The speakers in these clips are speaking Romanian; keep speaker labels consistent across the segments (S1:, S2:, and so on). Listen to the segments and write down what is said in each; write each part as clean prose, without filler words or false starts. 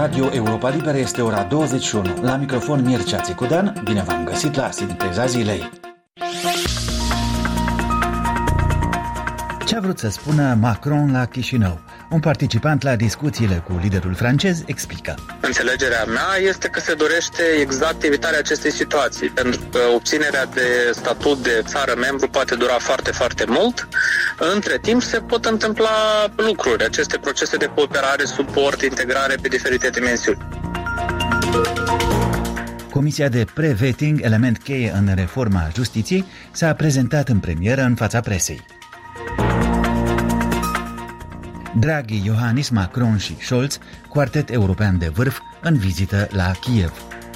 S1: Radio Europa Liberă este ora 21. La microfon Mircea Țicudan, bine v-am găsit la Sinteza Zilei. Ce a vrut să spună Macron la Chișinău? Un participant la discuțiile cu liderul francez explică.
S2: Înțelegerea mea este că se dorește exact evitarea acestei situații, pentru că obținerea de statut de țară membru poate dura foarte, foarte mult. Între timp se pot întâmpla lucruri, aceste procese de cooperare, suport, integrare pe diferite dimensiuni.
S1: Comisia de pre-vetting, element cheie în reforma justiției, s-a prezentat în premieră în fața presei. Draghi, Iohannis, Macron și Scholz, quartet european de vârf, în vizită la Kiev.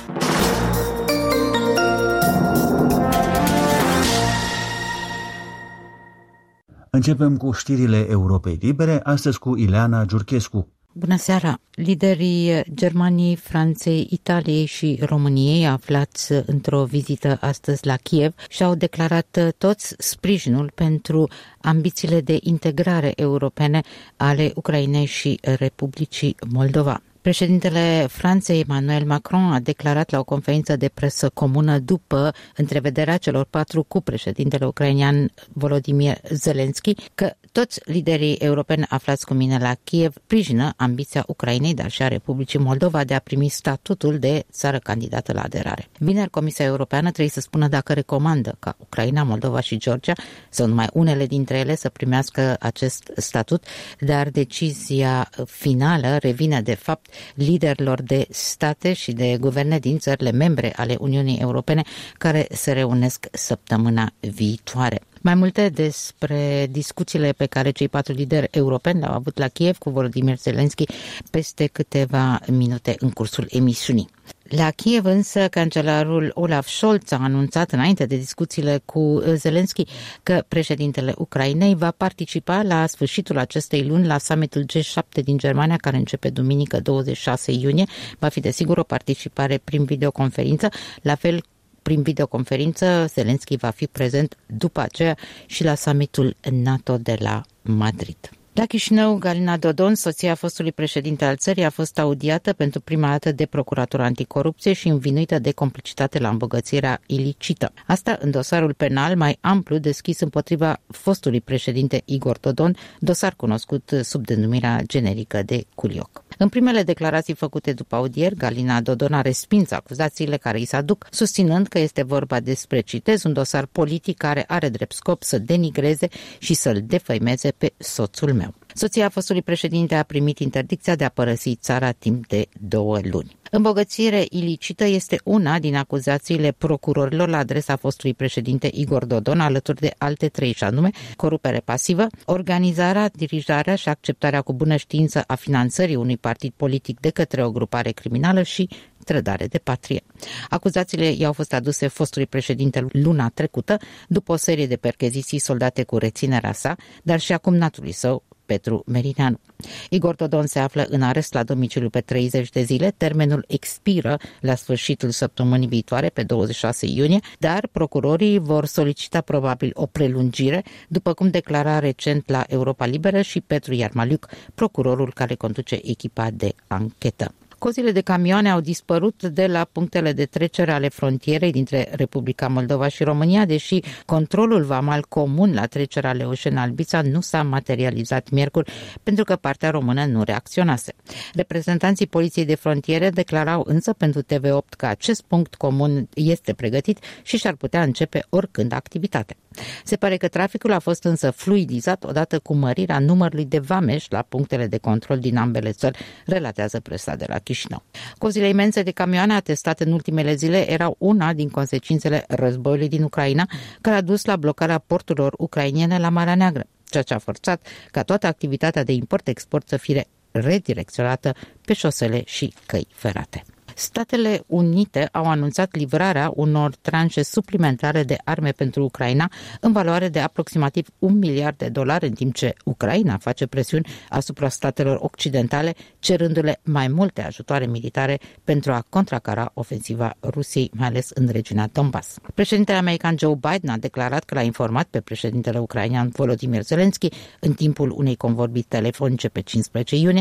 S1: Începem cu știrile Europei Libere, astăzi cu Ileana Giurchescu.
S3: Bună seara! Liderii Germaniei, Franței, Italiei și României aflați într-o vizită astăzi la Kiev și-au declarat toți sprijinul pentru ambițiile de integrare europene ale Ucrainei și Republicii Moldova. Președintele Franței, Emmanuel Macron, a declarat la o conferință de presă comună după întrevederea celor 4 cu președintele ucrainean Volodymyr Zelensky că toți liderii europeni aflați cu mine la Kiev sprijină ambiția Ucrainei, dar și a Republicii Moldova de a primi statutul de țară candidată la aderare. Vineri, Comisia Europeană trebuie să spună dacă recomandă ca Ucraina, Moldova și Georgia, sau numai unele dintre ele, să primească acest statut, dar decizia finală revine de fapt liderilor de state și de guverne din țările membre ale Uniunii Europene care se reunesc săptămâna viitoare. Mai multe despre discuțiile pe care cei 4 lideri europeni le-au avut la Kiev cu Volodymyr Zelensky peste câteva minute în cursul emisiunii. La Kiev însă, cancelarul Olaf Scholz a anunțat înainte de discuțiile cu Zelensky că președintele Ucrainei va participa la sfârșitul acestei luni la summitul G7 din Germania, care începe duminică 26 iunie. Va fi desigur o participare prin videoconferință, la fel prin videoconferință Zelensky va fi prezent după aceea și la summitul NATO de la Madrid. La Chișinău, Galina Dodon, soția fostului președinte al țării, a fost audiată pentru prima dată de Procuratura Anticorupție și învinuită de complicitate la îmbogățirea ilicită. Asta în dosarul penal mai amplu deschis împotriva fostului președinte Igor Dodon, dosar cunoscut sub denumirea generică de Culioc. În primele declarații făcute după audieri, Galina Dodon a respins acuzațiile care îi se aduc, susținând că este vorba despre, citez, un dosar politic care are drept scop să denigreze și să-l defăimeze pe soțul meu. Soția fostului președinte a primit interdicția de a părăsi țara timp de 2 luni. Îmbogățire ilicită este una din acuzațiile procurorilor la adresa fostului președinte Igor Dodon, alături de alte 3, și anume corupere pasivă, organizarea, dirijarea și acceptarea cu bună știință a finanțării unui partid politic de către o grupare criminală și trădare de patrie. Acuzațiile i-au fost aduse fostului președinte luna trecută, după o serie de percheziții soldate cu reținerea sa, dar și a cumnatului său, Petru Merineanu. Igor Dodon se află în arest la domiciliu pe 30 de zile, termenul expiră la sfârșitul săptămânii viitoare, pe 26 iunie, dar procurorii vor solicita probabil o prelungire, după cum declara recent la Europa Liberă și Petru Iarmaliuc, procurorul care conduce echipa de anchetă. Cozile de camioane au dispărut de la punctele de trecere ale frontierei dintre Republica Moldova și România, deși controlul vamal comun la trecerea Leoșeni-Albița nu s-a materializat miercuri, pentru că partea română nu reacționase. Reprezentanții Poliției de Frontiere declarau însă pentru TV8 că acest punct comun este pregătit și și-ar putea începe oricând activitatea. Se pare că traficul a fost însă fluidizat odată cu mărirea numărului de vameși la punctele de control din ambele țări, relatează presa de la Chișinău. Cozile imense de camioane atestate în ultimele zile erau una din consecințele războiului din Ucraina, care a dus la blocarea porturilor ucrainene la Marea Neagră, ceea ce a forțat ca toată activitatea de import-export să fie redirecționată pe șosele și căi ferate. Statele Unite au anunțat livrarea unor tranșe suplimentare de arme pentru Ucraina în valoare de aproximativ $1 miliard, în timp ce Ucraina face presiuni asupra statelor occidentale, cerându-le mai multe ajutoare militare pentru a contracara ofensiva Rusiei, mai ales în regiunea Donbass. Președintele american Joe Biden a declarat că l-a informat pe președintele ucrainean Volodymyr Zelensky în timpul unei convorbiri telefonice pe 15 iunie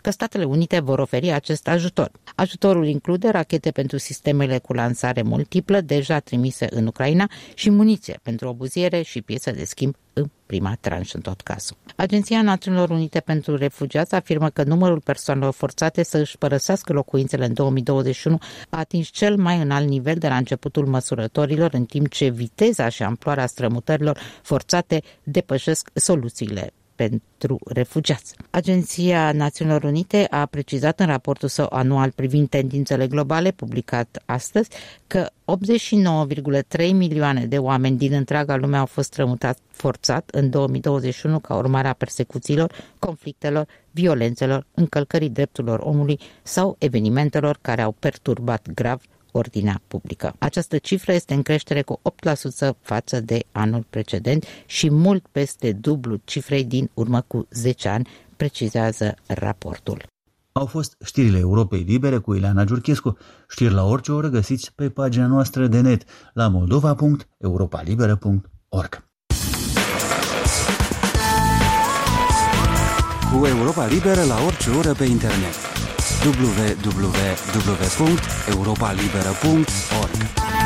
S3: că Statele Unite vor oferi acest ajutor. Ajutorul include rachete pentru sistemele cu lansare multiplă deja trimise în Ucraina și muniție pentru obuziere și piese de schimb în prima tranșă în tot cazul. Agenția Națiunilor Unite pentru Refugiați afirmă că numărul persoanelor forțate să își părăsească locuințele în 2021 a atins cel mai înalt nivel de la începutul măsurătorilor, în timp ce viteza și amploarea strămutărilor forțate depășesc soluțiile pentru refugiați. Agenția Națiunilor Unite a precizat în raportul său anual privind tendințele globale, publicat astăzi, că 89,3 milioane de oameni din întreaga lume au fost strămutați forțat în 2021 ca urmare a persecuțiilor, conflictelor, violențelor, încălcării drepturilor omului sau evenimentelor care au perturbat grav ordinea publică. Această cifră este în creștere cu 8% față de anul precedent și mult peste dublu cifrei din urmă cu 10 ani, precizează raportul.
S1: Au fost știrile Europei Libere cu Ileana Giurchescu. Știri la orice oră găsiți pe pagina noastră de net la moldova.europalibera.org.
S4: Cu Europa Liberă la orice oră pe internet. www.europalibera.org.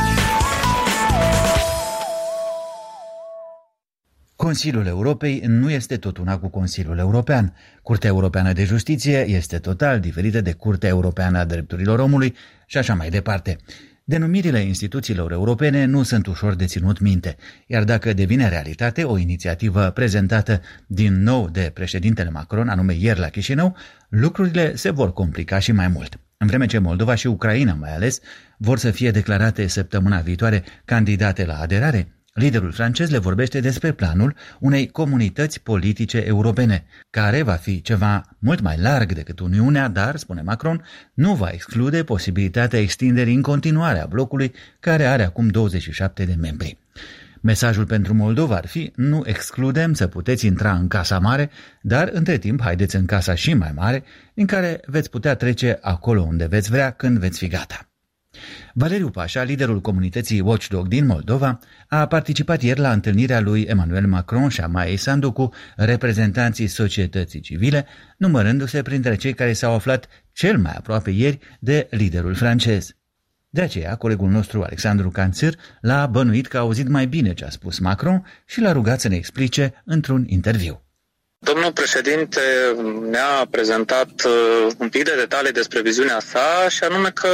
S1: Consiliul Europei nu este tot una cu Consiliul European. Curtea Europeană de Justiție este total diferită de Curtea Europeană a Drepturilor Omului și așa mai departe. Denumirile instituțiilor europene nu sunt ușor de ținut minte, iar dacă devine realitate o inițiativă prezentată din nou de președintele Macron, anume ieri la Chișinău, lucrurile se vor complica și mai mult. În vreme ce Moldova și Ucraina mai ales vor să fie declarate săptămâna viitoare candidate la aderare, liderul francez le vorbește despre planul unei comunități politice europene, care va fi ceva mult mai larg decât Uniunea, dar, spune Macron, nu va exclude posibilitatea extinderii în continuare a blocului, care are acum 27 de membri. Mesajul pentru Moldova ar fi: nu excludem să puteți intra în Casa Mare, dar între timp haideți în casa și mai mare, din care veți putea trece acolo unde veți vrea, când veți fi gata. Valeriu Pașa, liderul comunității Watchdog din Moldova, a participat ieri la întâlnirea lui Emmanuel Macron și a Maiei Sandu cu reprezentanții societății civile, numărându-se printre cei care s-au aflat cel mai aproape ieri de liderul francez. De aceea, colegul nostru Alexandru Canțir l-a bănuit că a auzit mai bine ce a spus Macron și l-a rugat să ne explice într-un interviu.
S2: Domnul președinte ne-a prezentat un pic de detalii despre viziunea sa, și anume că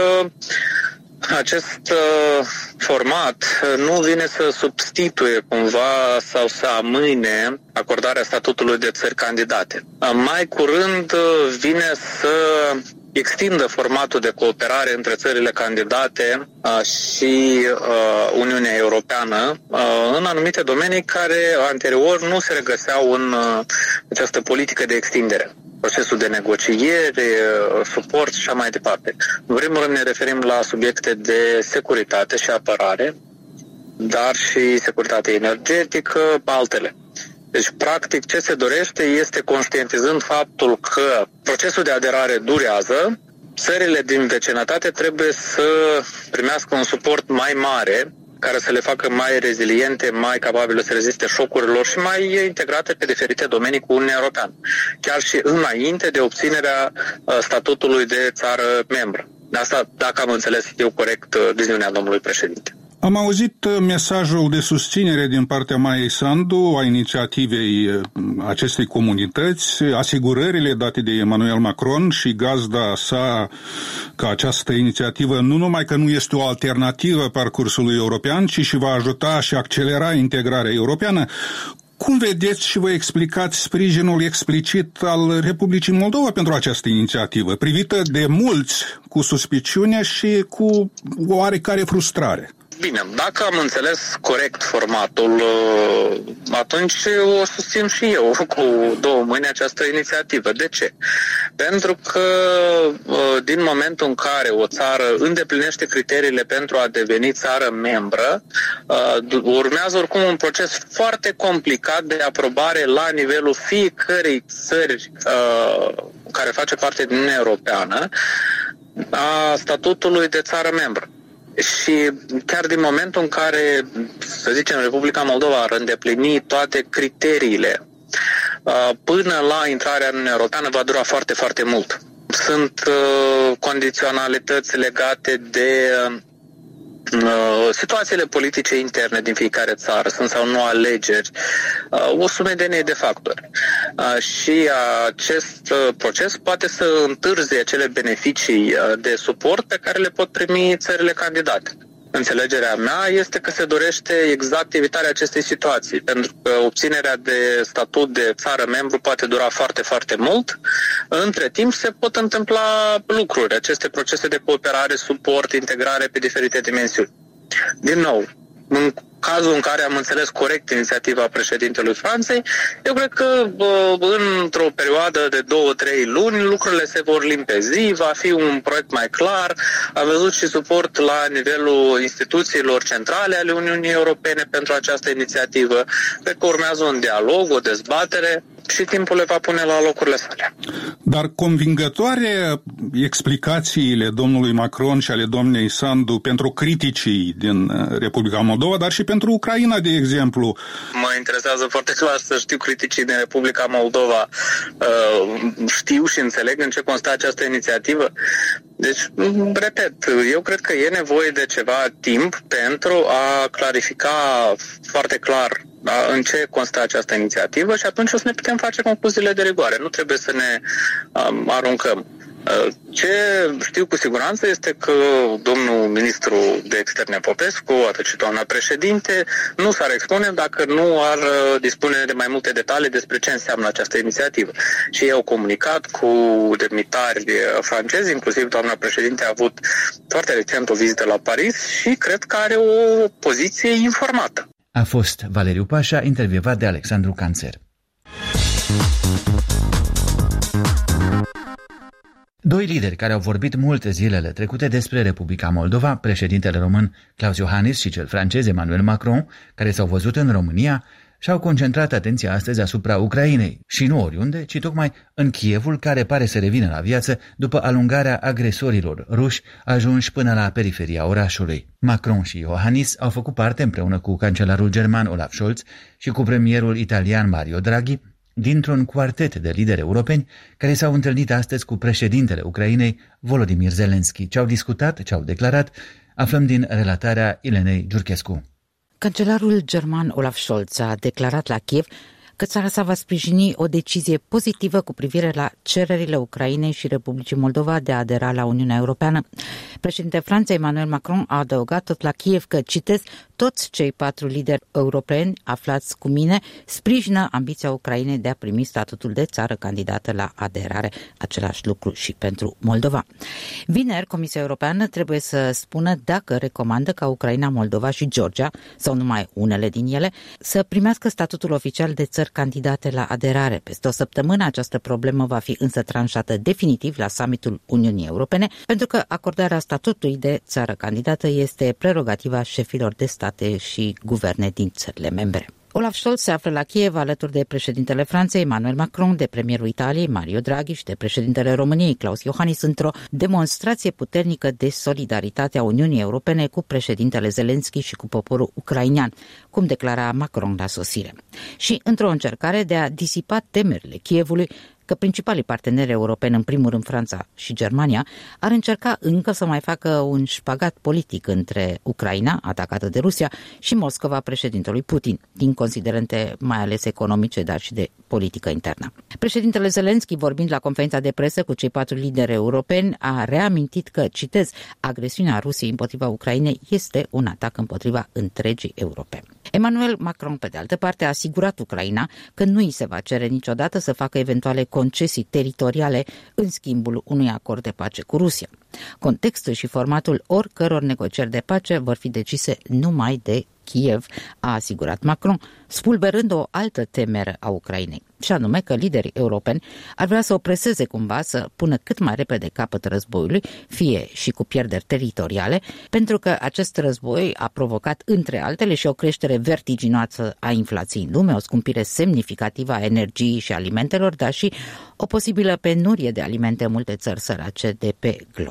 S2: acest format nu vine să substituie cumva sau să amâne acordarea statutului de țări candidate. Mai curând vine să extindă formatul de cooperare între țările candidate și Uniunea Europeană în anumite domenii care anterior nu se regăseau în această politică de extindere. Procesul de negociere, suport și așa mai departe. În primul rând ne referim la subiecte de securitate și apărare, dar și securitate energetică, altele. Deci, practic, ce se dorește este, conștientizând faptul că procesul de aderare durează, țările din vecinătate trebuie să primească un suport mai mare, care să le facă mai reziliente, mai capabile să reziste șocurilor și mai integrate pe diferite domenii cu Uniunea Europeană, chiar și înainte de obținerea statutului de țară membră. Asta, dacă am înțeles eu corect viziunea domnului președinte.
S5: Am auzit mesajul de susținere din partea Maiei Sandu a inițiativei acestei comunități, asigurările date de Emmanuel Macron și gazda sa că această inițiativă nu numai că nu este o alternativă parcursului european, ci și va ajuta și accelera integrarea europeană. Cum vedeți și vă explicați sprijinul explicit al Republicii Moldova pentru această inițiativă, privită de mulți cu suspiciune și cu oarecare frustrare?
S2: Bine, dacă am înțeles corect formatul, atunci o susțin și eu cu două mâini această inițiativă. De ce? Pentru că din momentul în care o țară îndeplinește criteriile pentru a deveni țară membră, urmează oricum un proces foarte complicat de aprobare la nivelul fiecărei țări care face parte din Uniunea Europeană a statutului de țară membră. Și chiar din momentul în care, să zicem, Republica Moldova ar îndeplini toate criteriile până la intrarea în Uniunea Europeană va dura foarte, foarte mult. Sunt condiționalități legate de situațiile politice interne din fiecare țară, sunt sau nu alegeri, o sumedenie de factori. Și acest proces poate să întârzie acele beneficii de suport pe care le pot primi țările candidate. Înțelegerea mea este că se dorește exact evitarea acestei situații, pentru că obținerea de statut de țară membru poate dura foarte, foarte mult. Între timp se pot întâmpla lucruri, aceste procese de cooperare, suport, integrare pe diferite dimensiuni. Din nou, în cazul în care am înțeles corect inițiativa președintelui Franței, eu cred că într-o perioadă de 2-3 luni lucrurile se vor limpezi, va fi un proiect mai clar. Am văzut și suport la nivelul instituțiilor centrale ale Uniunii Europene pentru această inițiativă. Cred că urmează un dialog, o dezbatere și timpul le va pune la locurile sale.
S5: Dar convingătoare explicațiile domnului Macron și ale doamnei Sandu pentru criticii din Republica Moldova, dar și pentru Ucraina, de exemplu.
S2: Mă interesează foarte clar să știu criticii din Republica Moldova. Știu și înțeleg în ce constă această inițiativă. Deci, repet, eu cred că e nevoie de ceva timp pentru a clarifica foarte clar în ce constă această inițiativă și atunci o să ne putem face concluziile de rigoare. Nu trebuie să ne aruncăm. Ce știu cu siguranță este că domnul ministru de externe Popescu, atât și doamna președinte, nu s-ar expune dacă nu ar dispune de mai multe detalii despre ce înseamnă această inițiativă. Și ei au comunicat cu demnitari francezi, inclusiv doamna președinte a avut foarte recent o vizită la Paris și cred că are o poziție informată.
S1: A fost Valeriu Pașa, intervievat de Alexandru Canțer. Doi lideri care au vorbit multe zilele trecute despre Republica Moldova, președintele român Klaus Iohannis și cel francez Emmanuel Macron, care s-au văzut în România, și-au concentrat atenția astăzi asupra Ucrainei și nu oriunde, ci tocmai în Kievul, care pare să revină la viață după alungarea agresorilor ruși ajunși până la periferia orașului. Macron și Iohannis au făcut parte, împreună cu cancelarul german Olaf Scholz și cu premierul italian Mario Draghi, dintr-un cuartet de lideri europeni care s-au întâlnit astăzi cu președintele Ucrainei, Volodymyr Zelensky. Ce au discutat, ce au declarat, aflăm din relatarea Ilenei Giurchescu.
S3: Cancelarul german Olaf Scholz a declarat la Kiev că țara sa va sprijini o decizie pozitivă cu privire la cererile Ucrainei și Republicii Moldova de a adera la Uniunea Europeană. Președintele Franței Emmanuel Macron a adăugat tot la Kiev că, citez, toți cei 4 lideri europeni aflați cu mine sprijină ambiția Ucrainei de a primi statutul de țară candidată la aderare, același lucru și pentru Moldova. Vineri, Comisia Europeană trebuie să spună dacă recomandă ca Ucraina, Moldova și Georgia, sau numai unele din ele, să primească statutul oficial de țări candidate la aderare. Peste o săptămână această problemă va fi însă tranșată definitiv la summitul Uniunii Europene, pentru că acordarea statutului de țară candidată este prerogativa șefilor de state și guverne din țările membre. Olaf Scholz se află la Kiev alături de președintele Franței Emmanuel Macron, de premierul Italiei Mario Draghi și de președintele României Klaus Iohannis într-o demonstrație puternică de solidaritate a Uniunii Europene cu președintele Zelensky și cu poporul ucrainean, cum declara Macron la sosire. Și într-o încercare de a disipa temerile Kievului că principalii parteneri europeni, în primul rând Franța și Germania, ar încerca încă să mai facă un șpagat politic între Ucraina, atacată de Rusia, și Moscova, președintelui Putin, din considerente mai ales economice, dar și de politică internă. Președintele Zelensky, vorbind la conferința de presă cu cei 4 lideri europeni, a reamintit că, citez, agresiunea Rusiei împotriva Ucrainei este un atac împotriva întregii Europe. Emmanuel Macron, pe de altă parte, a asigurat Ucraina că nu îi se va cere niciodată să facă eventuale concesii teritoriale în schimbul unui acord de pace cu Rusia. Contextul și formatul oricăror negocieri de pace vor fi decise numai de Kiev, a asigurat Macron, spulberând o altă temere a Ucrainei, și anume că liderii europeni ar vrea să o preseze cumva să pună cât mai repede capăt războiului, fie și cu pierderi teritoriale, pentru că acest război a provocat, între altele, și o creștere vertiginoasă a inflației în lume, o scumpire semnificativă a energiei și alimentelor, dar și o posibilă penurie de alimente în multe țări sărace de pe glob.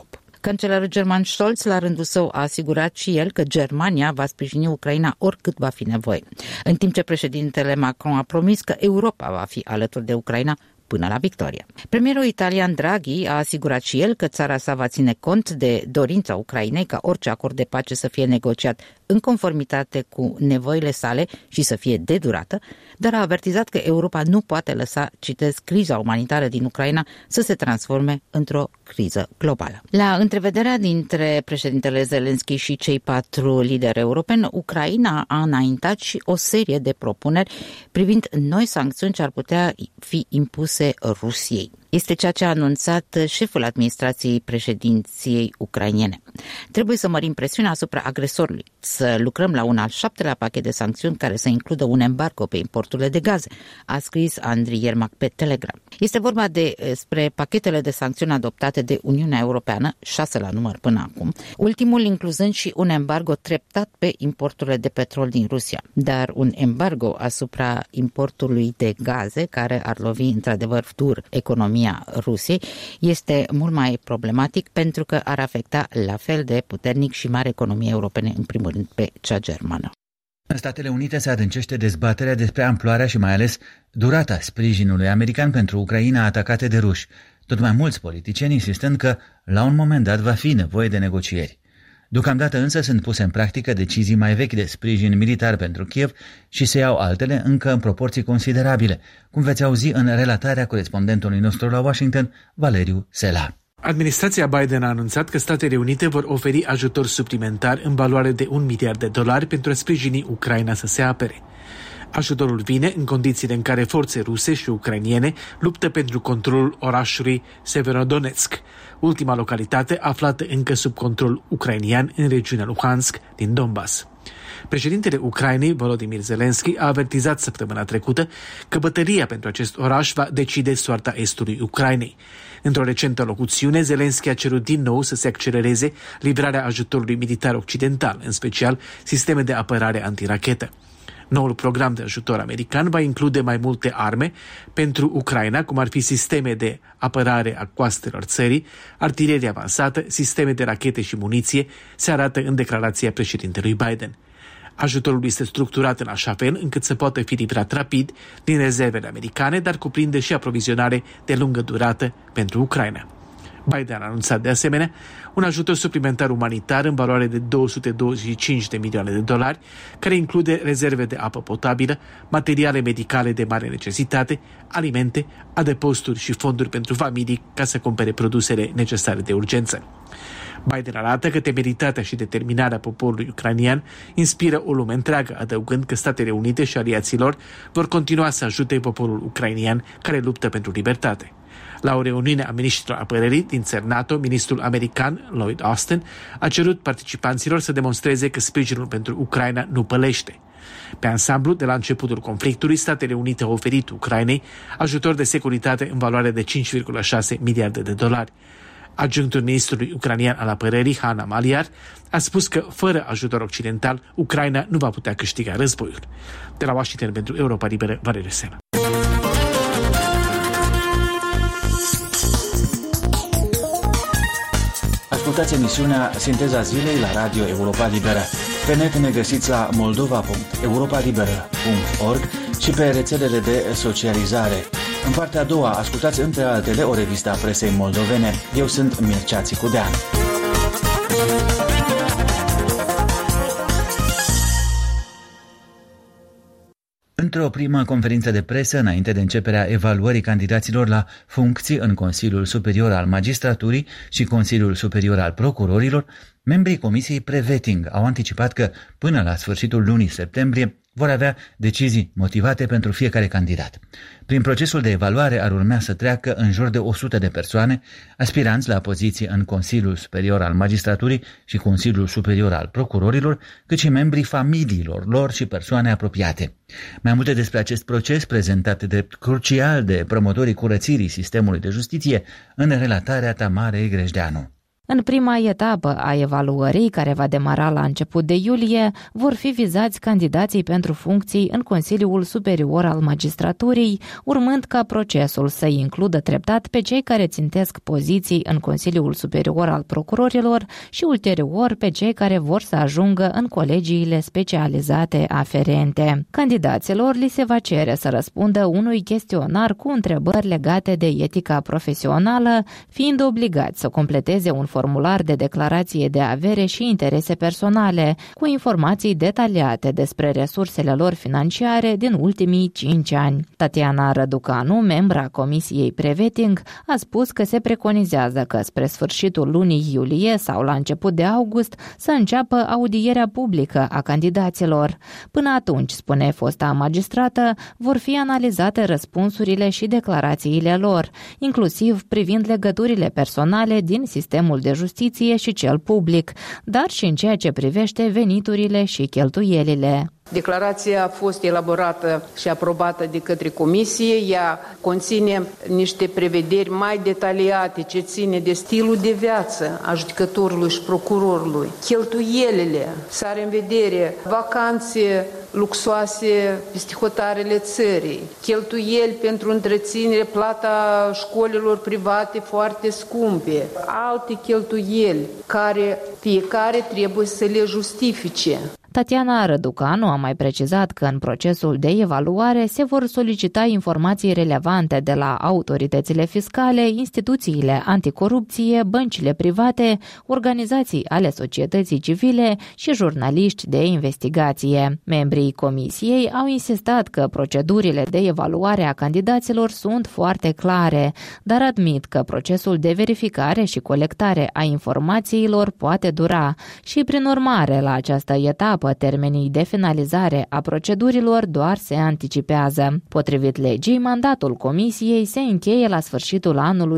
S3: Cancelarul german Scholz, la rândul său, a asigurat și el că Germania va sprijini Ucraina oricât va fi nevoie, în timp ce președintele Macron a promis că Europa va fi alături de Ucraina până la victorie. Premierul italian Draghi a asigurat și el că țara sa va ține cont de dorința Ucrainei ca orice acord de pace să fie negociat în conformitate cu nevoile sale și să fie de durată, dar a avertizat că Europa nu poate lăsa, citez, criza umanitară din Ucraina să se transforme într-o criză globală. La întrevederea dintre președintele Zelensky și cei 4 lideri europeni, Ucraina a înaintat și o serie de propuneri privind noi sancțiuni ce ar putea fi impuse Rusiei. Este ceea ce a anunțat șeful administrației președinției ucrainene. Trebuie să mărim presiunea asupra agresorului, să lucrăm la un al 7-lea pachet de sancțiuni care să includă un embargo pe importurile de gaze, a scris Andriy Yermak pe Telegram. Este vorba despre pachetele de sancțiuni adoptate de Uniunea Europeană, 6 la număr până acum, ultimul incluzând și un embargo treptat pe importurile de petrol din Rusia. Dar un embargo asupra importului de gaze, care ar lovi într-adevăr dur economia Rusiei, este mult mai problematic pentru că ar afecta la fel de puternic și mari economii europene, în primul rând pe cea germană.
S1: În Statele Unite se adâncește dezbaterea despre amploarea și mai ales durata sprijinului american pentru Ucraina atacate de ruși, tot mai mulți politicieni insistând că la un moment dat va fi nevoie de negocieri. Deocamdată însă sunt puse în practică decizii mai vechi de sprijin militar pentru Kiev și se iau altele încă în proporții considerabile, cum veți auzi în relatarea corespondentului nostru la Washington, Valeriu Sela.
S6: Administrația Biden a anunțat că Statele Unite vor oferi ajutor suplimentar în valoare de $1 miliard pentru a sprijini Ucraina să se apere. Ajutorul vine în condițiile în care forțe ruse și ucrainiene luptă pentru controlul orașului Severodonetsk, ultima localitate aflată încă sub control ucrainian în regiunea Luhansk din Donbass. Președintele Ucrainei, Volodymyr Zelensky, a avertizat săptămâna trecută că bătălia pentru acest oraș va decide soarta estului Ucrainei. Într-o recentă locuțiune, Zelensky a cerut din nou să se accelereze livrarea ajutorului militar occidental, în special sisteme de apărare antirachetă. Noul program de ajutor american va include mai multe arme pentru Ucraina, cum ar fi sisteme de apărare a coastelor țării, artilerie avansată, sisteme de rachete și muniție, se arată în declarația președintelui Biden. Ajutorul este structurat în așa fel încât să poată fi livrat rapid din rezervele americane, dar cuprinde și aprovizionare de lungă durată pentru Ucraina. Biden a anunțat de asemenea un ajutor suplimentar umanitar în valoare de $225 de milioane, care include rezerve de apă potabilă, materiale medicale de mare necesitate, alimente, adăposturi și fonduri pentru familii ca să cumpere produsele necesare de urgență. Biden arată că temeritatea și determinarea poporului ucrainian inspiră o lume întreagă, adăugând că Statele Unite și aliații lor vor continua să ajute poporul ucrainian care luptă pentru libertate. La o reuniune a ministrilor apărării din țări NATO, ministrul american Lloyd Austin a cerut participanților să demonstreze că sprijinul pentru Ucraina nu pălește. Pe ansamblu, de la începutul conflictului, Statele Unite au oferit Ucrainei ajutor de securitate în valoare de $5,6 miliarde. Adjunctul ministrului ucranian al apărării, Hanna Maliar, a spus că fără ajutor occidental, Ucraina nu va putea câștiga războiul. De la Washington pentru Europa Liberă, Valeriu Sela.
S1: Ascultați emisiunea Sinteza Zilei la Radio Europa Liberă. Pe net ne găsiți la moldova.europalibera.org și pe rețelele de socializare. În partea a doua, ascultați între altele o revistă a presei moldovene. Eu sunt Mircea Țicudean. Într-o primă conferință de presă, înainte de începerea evaluării candidaților la funcții în Consiliul Superior al Magistraturii și Consiliul Superior al Procurorilor, membrii Comisiei Prevetting au anticipat că, până la sfârșitul lunii septembrie, vor avea decizii motivate pentru fiecare candidat. Prin procesul de evaluare ar urmea să treacă în jur de 100 de persoane, aspiranți la poziții în Consiliul Superior al Magistraturii și Consiliul Superior al Procurorilor, cât și membrii familiilor lor și persoane apropiate. Mai multe despre acest proces, prezentat drept crucial de promotorii curățirii sistemului de justiție, în relatarea Tamarei Grejdeanu.
S3: În prima etapă a evaluării, care va demara la început de iulie, vor fi vizați candidații pentru funcții în Consiliul Superior al Magistraturii, urmând ca procesul să includă treptat pe cei care țintesc poziții în Consiliul Superior al Procurorilor și ulterior pe cei care vor să ajungă în colegiile specializate aferente. Candidaților li se va cere să răspundă unui chestionar cu întrebări legate de etica profesională, fiind obligați să completeze un formular de declarație de avere și interese personale, cu informații detaliate despre resursele lor financiare din ultimii 5 ani. Tatiana Răducanu, membra Comisiei Preveting, a spus că se preconizează că spre sfârșitul lunii iulie sau la început de august să înceapă audierea publică a candidaților. Până atunci, spune fosta magistrată, vor fi analizate răspunsurile și declarațiile lor, inclusiv privind legăturile personale din sistemul de justiție și cel public, dar și în ceea ce privește veniturile și cheltuielile.
S7: Declarația a fost elaborată și aprobată de către Comisie. Ea conține niște prevederi mai detaliate ce ține de stilul de viață a judecătorului și procurorului, cheltuielile, să are în vedere vacanțe luxoase peste hotarele țării, cheltuieli pentru întreținere, plata școlilor private foarte scumpe, alte cheltuieli care fiecare trebuie să le justifice.
S3: Tatiana Răducanu a mai precizat că în procesul de evaluare se vor solicita informații relevante de la autoritățile fiscale, instituțiile anticorupție, băncile private, organizații ale societății civile și jurnaliști de investigație. Membrii comisiei au insistat că procedurile de evaluare a candidaților sunt foarte clare, dar admit că procesul de verificare și colectare a informațiilor poate dura și, prin urmare, la această etapă, termenii de finalizare a procedurilor doar se anticipează. Potrivit legii, mandatul comisiei se încheie la sfârșitul anului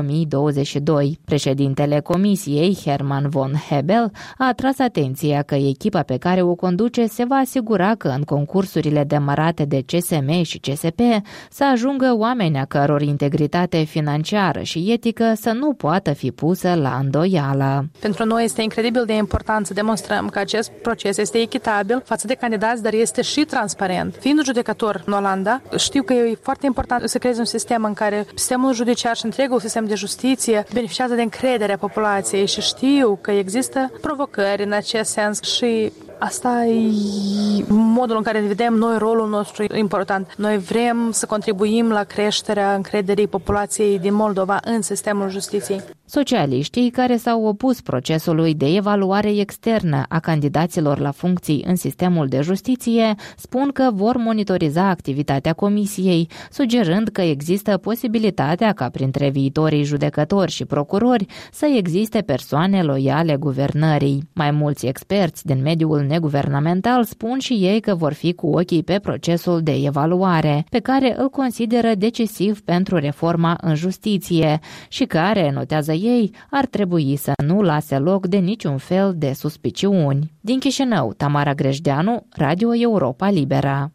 S3: 2022. Președintele comisiei, Herman von Hebel, a atras atenția că echipa pe care o conduce se va asigura că în concursurile demarate de CSM și CSP să ajungă oameni a căror integritate financiară și etică să nu poată fi pusă la îndoială.
S8: Pentru noi este incredibil de important să demonstrăm că acest proces este echitabil față de candidați, dar este și transparent. Fiind judecător în Olanda, știu că e foarte important să creezi un sistem în care sistemul judiciar și întregul sistem de justiție beneficiază de încrederea populației și știu că există provocări în acest sens și asta e modul în care vedem noi rolul nostru important. Noi vrem să contribuim la creșterea încrederii populației din Moldova în sistemul justiției.
S3: Socialiștii care s-au opus procesului de evaluare externă a candidaților la funcții în sistemul de justiție spun că vor monitoriza activitatea comisiei, sugerând că există posibilitatea ca printre viitorii judecători și procurori să existe persoane loiale guvernării. Mai mulți experți din mediul neguvernamental spun și ei că vor fi cu ochii pe procesul de evaluare, pe care îl consideră decisiv pentru reforma în justiție și care, notează ei, ar trebui să nu lase loc de niciun fel de suspiciuni. Din Chișinău, Tamara Grejdeanu, Radio Europa Libera.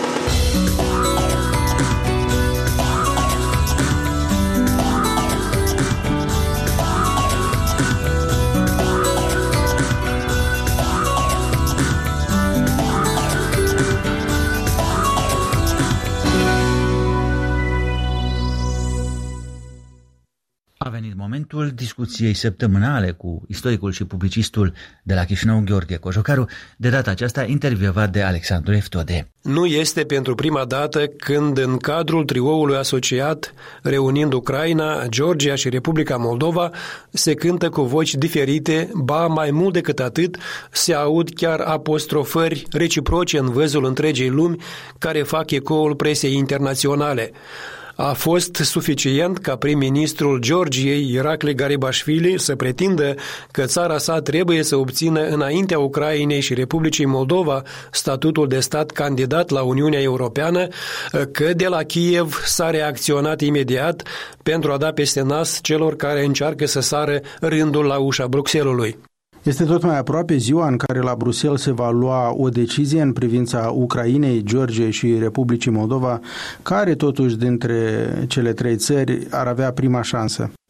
S1: A venit momentul discuției săptămânale cu istoricul și publicistul de la Chișinău, Gheorghe Cojocaru, de data aceasta intervievat de Alexandru Eftode.
S9: Nu este pentru prima dată când în cadrul trioului asociat, reunind Ucraina, Georgia și Republica Moldova, se cântă cu voci diferite, ba mai mult decât atât, se aud chiar apostrofări reciproce în văzul întregii lumi care fac ecoul presei internaționale. A fost suficient ca prim-ministrul Georgiei, Irakli Garibashvili, să pretindă că țara sa trebuie să obțină înaintea Ucrainei și Republicii Moldova statutul de stat candidat la Uniunea Europeană, că de la Kiev s-a reacționat imediat pentru a da peste nas celor care încearcă să sară rândul la ușa Bruxellesului.
S10: Este tot mai aproape ziua în care la Bruxelles se va lua o decizie în privința Ucrainei, Georgiei și Republicii Moldova, care totuși dintre cele trei țări ar avea prima șansă.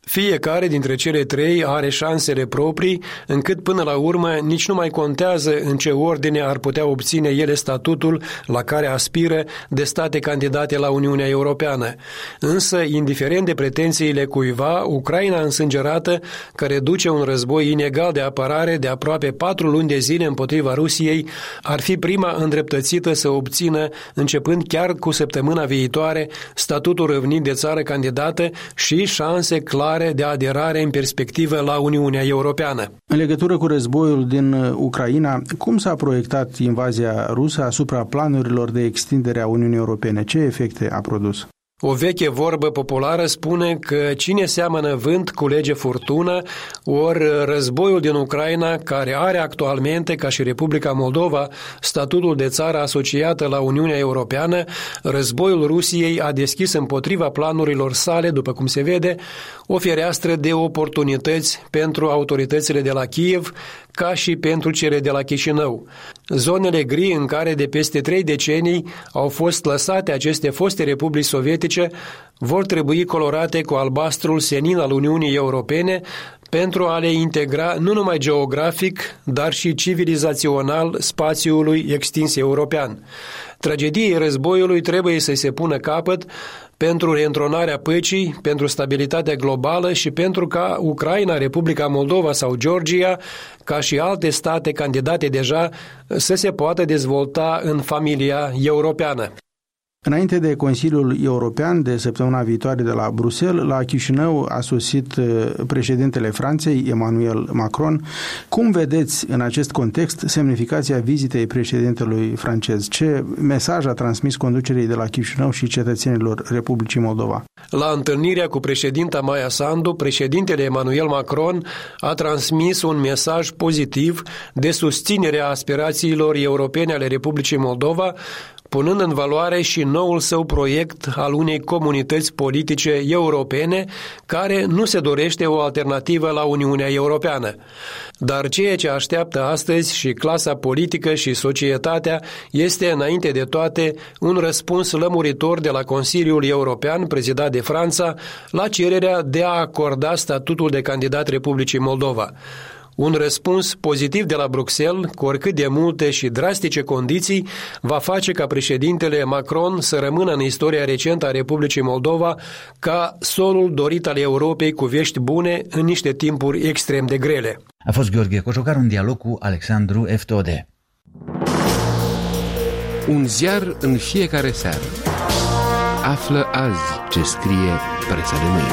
S9: Fiecare dintre cele trei are șansele proprii, încât până la urmă nici nu mai contează în ce ordine ar putea obține ele statutul la care aspiră de state candidate la Uniunea Europeană. Însă, indiferent de pretențiile cuiva, Ucraina însângerată, care duce un război inegal de apărare de aproape 4 luni de zile împotriva Rusiei, ar fi prima îndreptățită să obțină, începând chiar cu săptămâna viitoare, statutul râvnit de țară candidată și șanse clare de aderare în perspectivă la Uniunea Europeană.
S10: În legătură cu războiul din Ucraina, cum s-a proiectat invazia rusă asupra planurilor de extindere a Uniunii Europene? Ce efecte a produs?
S9: O veche vorbă populară spune că cine seamănă vânt culege furtună, ori războiul din Ucraina, care are actualmente, ca și Republica Moldova, statutul de țară asociată la Uniunea Europeană, războiul Rusiei a deschis împotriva planurilor sale, după cum se vede, o fereastră de oportunități pentru autoritățile de la Kiev, ca și pentru cele de la Chișinău. Zonele gri în care de peste 3 decenii au fost lăsate aceste foste republici sovietice vor trebui colorate cu albastrul senin al Uniunii Europene pentru a le integra nu numai geografic, dar și civilizațional spațiului extins european. Tragediei războiului trebuie să se pună capăt pentru reîntronarea păcii, pentru stabilitatea globală și pentru ca Ucraina, Republica Moldova sau Georgia, ca și alte state candidate deja, să se poată dezvolta în familia europeană.
S10: Înainte de Consiliul European de săptămâna viitoare de la Bruxelles, la Chișinău a sosit președintele Franței, Emmanuel Macron. Cum vedeți în acest context semnificația vizitei președintelui francez? Ce mesaj a transmis conducerii de la Chișinău și cetățenilor Republicii Moldova?
S9: La întâlnirea cu președinta Maia Sandu, președintele Emmanuel Macron a transmis un mesaj pozitiv de susținere a aspirațiilor europene ale Republicii Moldova, punând în valoare și noul său proiect al unei comunități politice europene care nu se dorește o alternativă la Uniunea Europeană. Dar ceea ce așteaptă astăzi și clasa politică și societatea este, înainte de toate, un răspuns lămuritor de la Consiliul European, prezidat de Franța, la cererea de a acorda statutul de candidat Republicii Moldova. Un răspuns pozitiv de la Bruxelles, cu oricât de multe și drastice condiții, va face ca președintele Macron să rămână în istoria recentă a Republicii Moldova ca solul dorit al Europei cu vești bune în niște timpuri extrem de grele.
S1: A fost Gheorghe Cojocar, un dialog cu Alexandru Eftode.
S11: Un ziar în fiecare seară. Află azi ce scrie presa de mâine.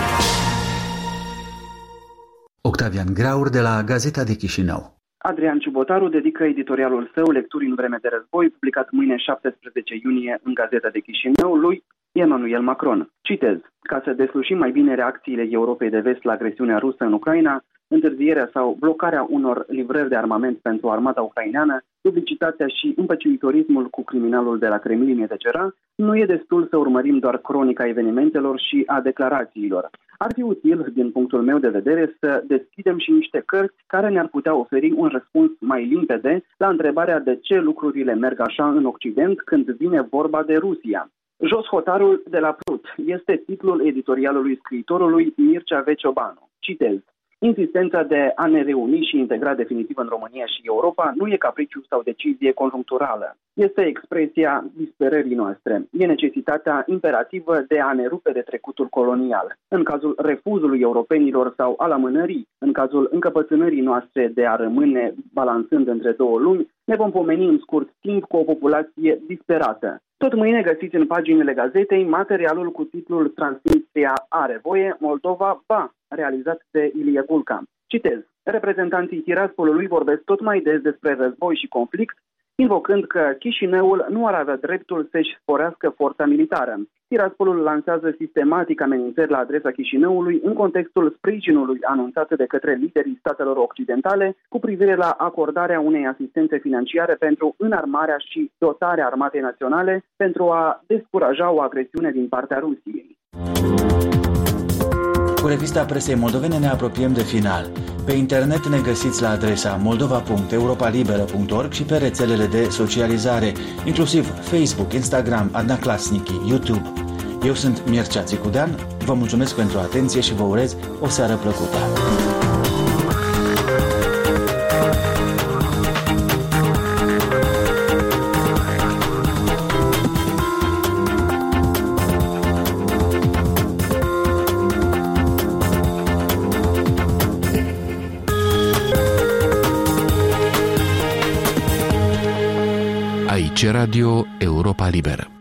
S1: Octavian Graur de la Gazeta de Chișinău.
S12: Adrian Ciubotaru dedică editorialul său Lecturi în vreme de război, publicat mâine 17 iunie în Gazeta de Chișinău, lui Emmanuel Macron. Citez: ca să deslușim mai bine reacțiile Europei de Vest la agresiunea rusă în Ucraina, întârzierea sau blocarea unor livrări de armament pentru armata ucraineană, duplicitatea și împăciuitorismul cu criminalul de la Kremlin etc., nu e destul să urmărim doar cronica evenimentelor și a declarațiilor. Ar fi util, din punctul meu de vedere, să deschidem și niște cărți care ne-ar putea oferi un răspuns mai limpede la întrebarea de ce lucrurile merg așa în Occident când vine vorba de Rusia. Jos hotarul de la Prut este titlul editorialului scriitorului Mircea Veciobanu. Citez: insistența de a ne reuni și integra definitiv în România și Europa nu e capriciu sau decizie conjuncturală. Este expresia disperării noastre. E necesitatea imperativă de a ne rupe de trecutul colonial. În cazul refuzului europenilor sau al amânării, în cazul încăpățânării noastre de a rămâne balansând între două lumi, ne vom pomeni în scurt timp cu o populație disperată. Tot mâine găsiți în paginile gazetei materialul cu titlul Transnistria are voie, Moldova ba, realizat de Ilie Gulca. Citez: reprezentanții Tiraspolului vorbesc tot mai des despre război și conflict, invocând că Chișinăul nu ar avea dreptul să-și sporească forța militară. Tiraspolul lansează sistematic amenințări la adresa Chișinăului în contextul sprijinului anunțat de către liderii statelor occidentale cu privire la acordarea unei asistențe financiare pentru înarmarea și dotarea armatei naționale pentru a descuraja o agresiune din partea Rusiei.
S1: Cu revista Presei Moldovene ne apropiem de final. Pe internet ne găsiți la adresa moldova.europalibera.org și pe rețelele de socializare, inclusiv Facebook, Instagram, Adna Klasnici, YouTube. Eu sunt Mircea Țicudean. Vă mulțumesc pentru atenție și vă urez o seară plăcută.
S11: Aici Radio Europa Liberă.